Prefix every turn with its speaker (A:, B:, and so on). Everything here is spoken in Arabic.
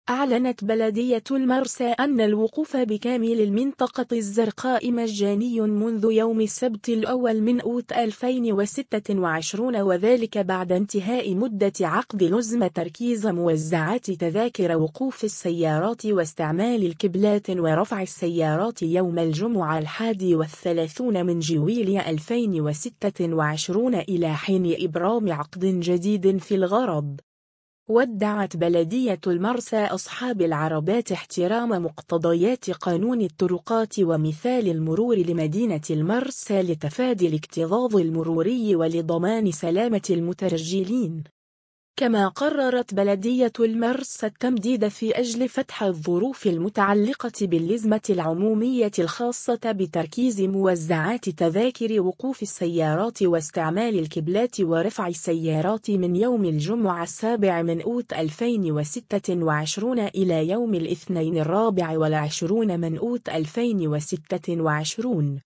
A: أعلنت بلدية المرسى أن الوقوف بكامل المنطقة الزرقاء مجاني منذ يوم السبت الأول من أوت 2026، وذلك بعد انتهاء مدة عقد لزم تركيز موزعات تذاكر وقوف السيارات واستعمال الكبلات ورفع السيارات يوم الجمعة 31 من جويلية 2026 إلى حين إبرام عقد جديد في الغرض. ودعت بلدية المرسى أصحاب العربات احترام مقتضيات قانون الطرقات ومثال المرور لمدينة المرسى لتفادي الاكتظاظ المروري ولضمان سلامة المترجلين. كما قررت بلدية المرسى التمديد في أجل فتح الظروف المتعلقة باللزمة العمومية الخاصة بتركيز موزعات تذاكر وقوف السيارات واستعمال الكبلات ورفع السيارات من يوم الجمعة 7 من أوت 2026 إلى يوم الاثنين 24 من أوت 2026.